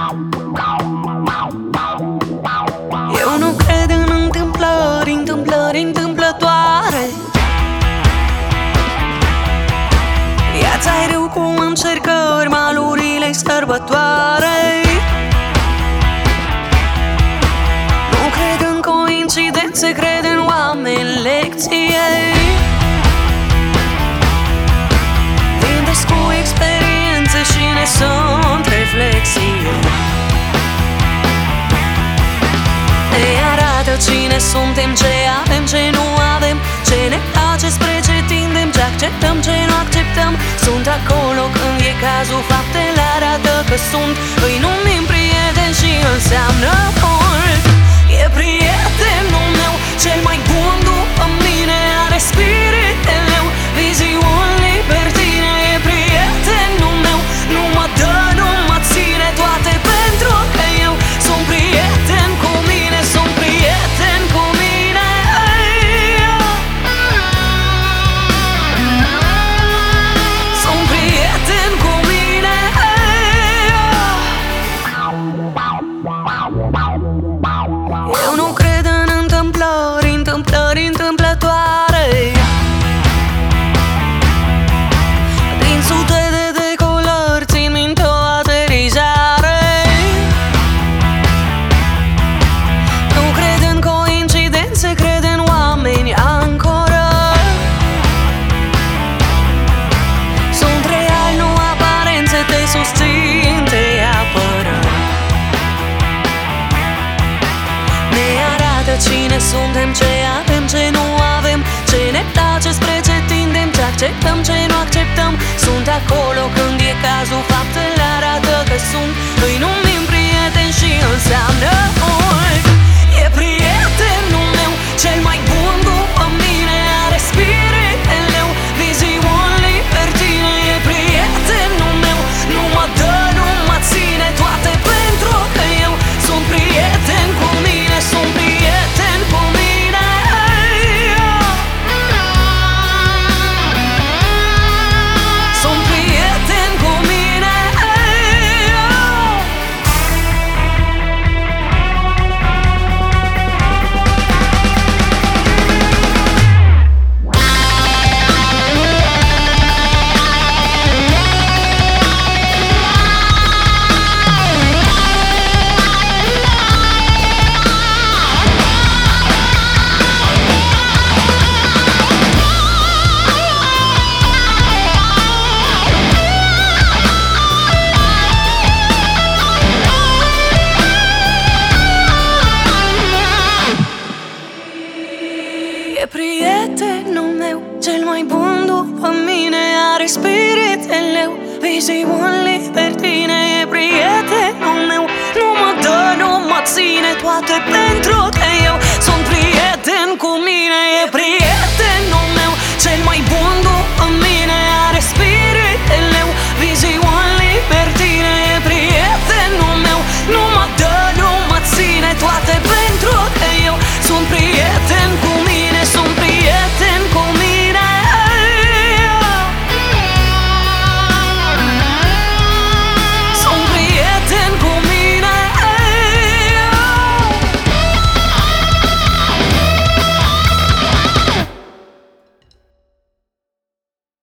Eu nu cred în întâmplări, întâmplări întâmplătoare. Viața-i râu cu încercări, malurile-i sărbătoare. Nu cred în coincidențe, cred în oameni lecție. Vindeți cu experiențe și ne sunt reflexie. Ne arată cine suntem, ce avem, ce nu avem, ce ne place, spre ce tindem, ce acceptăm, ce nu acceptăm. Sunt acolo când e cazul, faptele arată că sunt. Îi numim prieteni și înseamnă mult. E prietenul meu, cel mai bun după mine, are spiritul, viziuni libertine. E prietenul meu, nu mă dă, nu mă ține, toate pentru că eu sunt prieten cu mine, sunt prieten cu mine. Sunt prieten cu mine. Eu nu cred în întâmplări, întâmplări întâmplătoare. Din sute de decolări țin minte o aterizare. Nu cred în coincidențe, cred în oameni ancoră. Sunt real, nu aparențe, te susțin, te apără. Ne arată cine suntem, ce avem, ce nu avem, ce ne place, spre ce tindem, ce acceptăm, ce nu acceptăm. Sunt acolo când e cazul, faptele arată că sunt. Îi numim prieteni și înseamnă mult. E prietenul meu, cel mai bun după mine, are spiritul, viziuni libertine. E prietenul meu, nu mă dă, nu mă ține, toate pentru că eu sunt prieten cu mine, sunt prieten cu mine. Sunt prieten cu mine. E prietenul meu, cel mai bun după mine, are spiritul, viziuni libertine. E prietenul meu, nu mă dă, nu mă ține, toate pentru că eu sunt prieten cu mine. E prietenul meu, cel mai bun după mine,